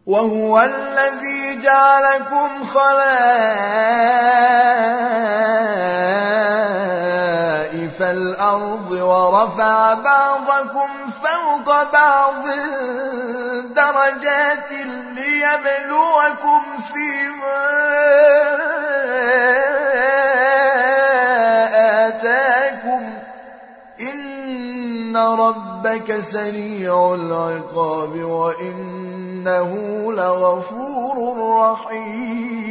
وهو الذي جعلكم خلائف الأرض ورفع بعضكم فوق بعض درجات ليبلوكم فيما آتاكم إن ربك سريع العقاب وإنه لغفور رحيم.